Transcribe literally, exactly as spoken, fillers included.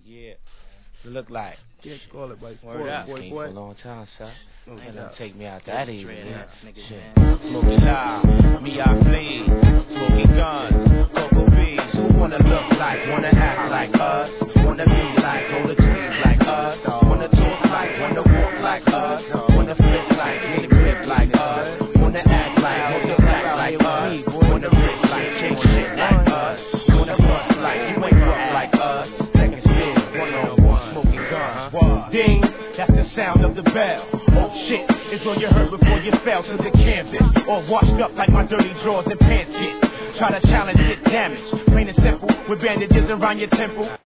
Yeah. What it look like? Yeah, call it like Word up. boy, Came boy. for a long time, son. No Ain't doubt. gonna take me out that easy. Yeah. Shit. Smoking loud, me I flee. Smoking guns, cocoa bees. Who wanna look like, wanna act like us? Wanna be like, roll the trees like us? Wanna talk like, wanna walk like us? Wanna flip like, get a grip like us? Wanna act like, wanna act like us? Wanna rip like, change shit like us? Wanna bust like, you ain't rough like us? Second spin, one on one, smoking guns. Ding, that's the sound of the bell. Oh shit, it's all you heard before you fell to the canvas. Or washed up like my dirty drawers and pants get. Try to challenge it, damage. Plain and simple, with bandages around your temple.